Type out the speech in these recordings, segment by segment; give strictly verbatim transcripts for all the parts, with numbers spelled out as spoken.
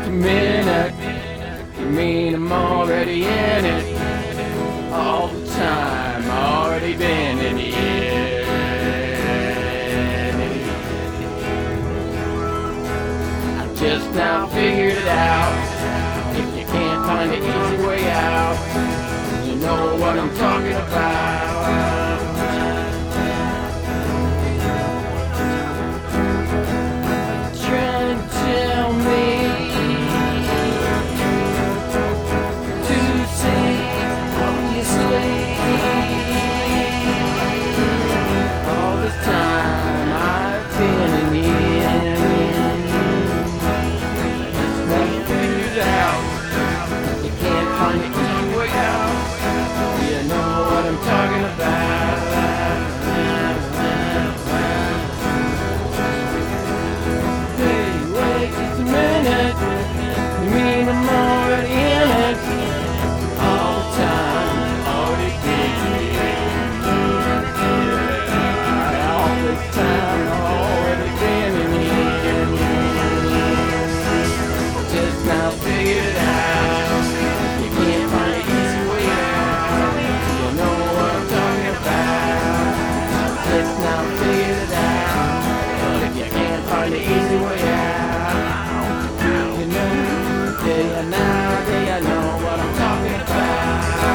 a minute. You mean I'm already in it? All the time, already been in it. I've just now figured it out. If you can't find an easy way out, you know what I'm talking about. Trying to tell me to see obviously. All this time I've been in the end. Just figured it out. You can't find an easy way out. You know what I'm talking about. Hey, wait just a minute. You mean I'm already in it? All the time, already been in it. All this time, already been in it. Just now figured it out. You can't find an easy way out. You know what I'm talking about. Just now figured it out. But if you can't find an easy way out, you know, do you now, do you know what I'm talking about?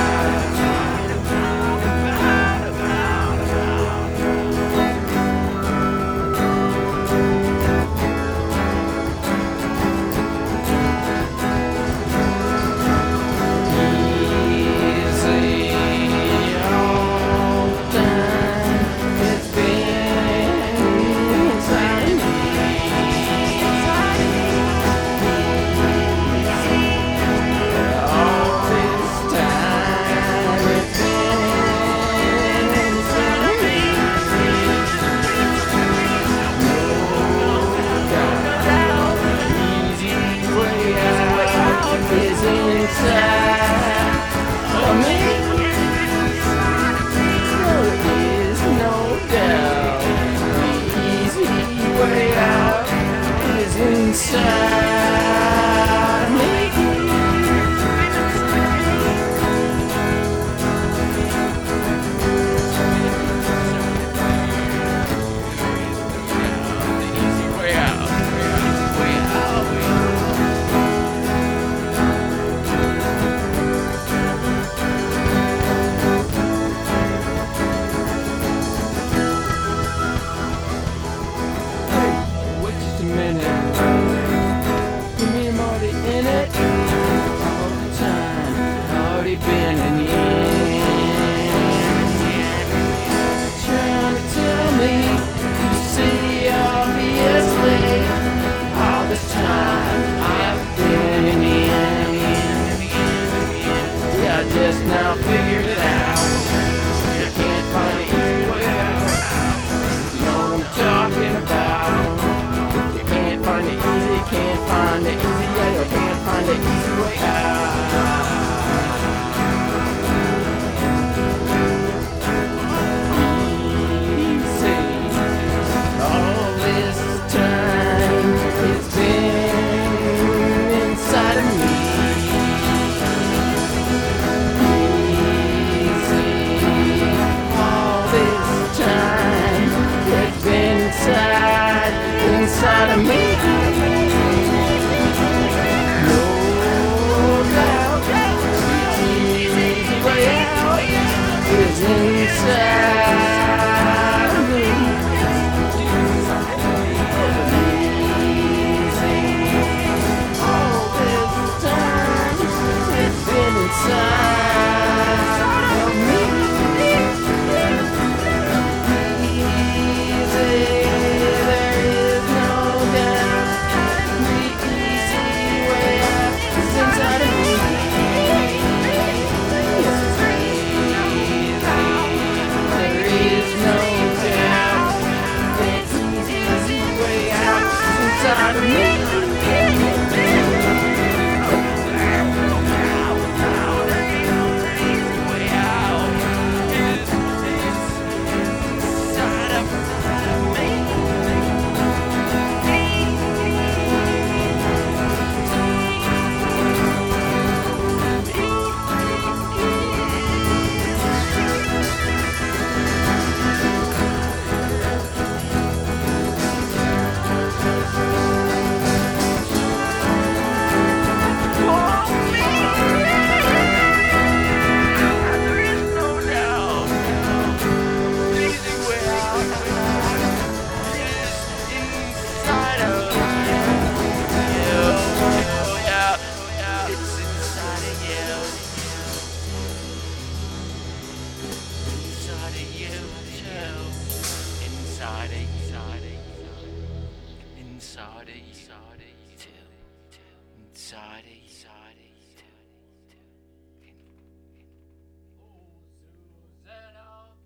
Inside me. Easy way out, way out, way out. Hey, wait just a minute. Been in the end. Trying to tell me to see obviously. All this time I've been in the end. Yeah, I just now figured it out. You can't find an easy way out. You know what I'm talking about. You can't find it easy, can't find the easy way, or can't find the easy way out. Inside of me, easy Saudi, Saudi. Oh, Susanna,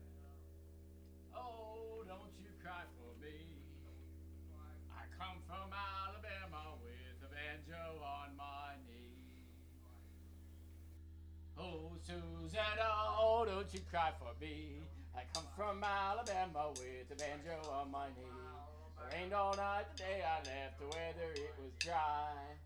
oh, don't you cry for me. I come from Alabama with a banjo on my knee. Oh, Susanna, oh, don't you cry for me. I come from Alabama with a banjo on my knee. It rained all night the day I left, the weather it was dry.